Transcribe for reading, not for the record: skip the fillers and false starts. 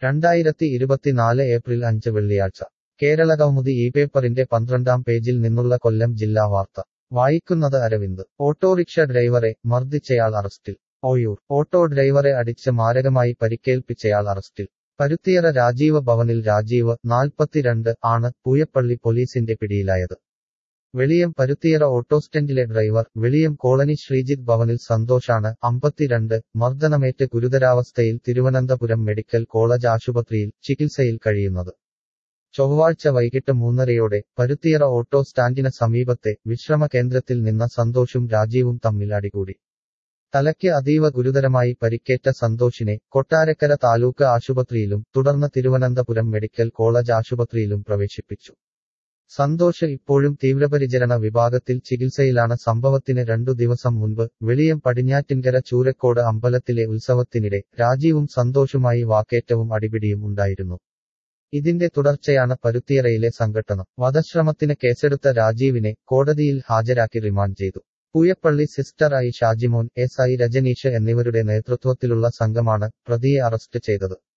2024 April 5 വെള്ളിയാഴ്ച കേരളകൗമുദി ഈ പേപ്പറിന്റെ 12-ാം പേജിൽ നിന്നുള്ള കൊല്ലം ജില്ലാ വാർത്ത വായിക്കുന്നത് അരവിന്ദ്. ഓട്ടോറിക്ഷ ഡ്രൈവറെ മർദ്ദിച്ചയാൾ അറസ്റ്റിൽ. ഓയൂർ. ഓട്ടോ ഡ്രൈവറെ അടിച്ച് മാരകമായി പരിക്കേൽപ്പിച്ചയാൾ അറസ്റ്റിൽ. പരുത്തിയറ രാജീവ് ഭവനിൽ രാജീവ്, 42 ആണ് പൂയപ്പള്ളി പോലീസിന്റെ പിടിയിലായത്. വെളിയം പരുത്തിയറ ഓട്ടോസ്റ്റാൻഡിലെ ഡ്രൈവർ, വെളിയം കോളനി ശ്രീജിത്ത് ഭവനിൽ സന്തോഷാണ്, 52, മർദ്ദനമേറ്റ് ഗുരുതരാവസ്ഥയിൽ തിരുവനന്തപുരം മെഡിക്കൽ കോളജ് ആശുപത്രിയിൽ ചികിത്സയിൽ കഴിയുന്നത്. ചൊവ്വാഴ്ച വൈകിട്ട് 3:30-യോടെ പരുത്തിയറ ഓട്ടോ സ്റ്റാൻഡിന് സമീപത്തെ വിശ്രമ കേന്ദ്രത്തിൽ നിന്ന സന്തോഷും രാജീവും തമ്മിൽ അടികൂടി. തലയ്ക്ക് അതീവ ഗുരുതരമായി പരിക്കേറ്റ സന്തോഷിനെ കൊട്ടാരക്കര താലൂക്ക് ആശുപത്രിയിലും തുടർന്ന് തിരുവനന്തപുരം മെഡിക്കൽ കോളജ് ആശുപത്രിയിലും പ്രവേശിപ്പിച്ചു. സന്തോഷ് ഇപ്പോഴും തീവ്രപരിചരണ വിഭാഗത്തിൽ ചികിത്സയിലാണ്. സംഭവത്തിന് 2 ദിവസം മുൻപ് വെളിയം പടിഞ്ഞാറ്റിൻകര ചൂരക്കോട് അമ്പലത്തിലെ ഉത്സവത്തിനിടെ രാജീവും സന്തോഷുമായി വാക്കേറ്റവും അടിപിടിയും ഉണ്ടായിരുന്നു. ഇതിന്റെ തുടർച്ചയാണ് പരുത്തിയറയിലെ സംഘട്ടനം. വധശ്രമത്തിന് കേസെടുത്ത രാജീവിനെ കോടതിയിൽ ഹാജരാക്കി റിമാൻഡ് ചെയ്തു. Pooyappally sister I Shajimon, SI Rajaneesh എന്നിവരുടെ നേതൃത്വത്തിലുള്ള സംഘമാണ് പ്രതിയെ അറസ്റ്റ് ചെയ്തത്.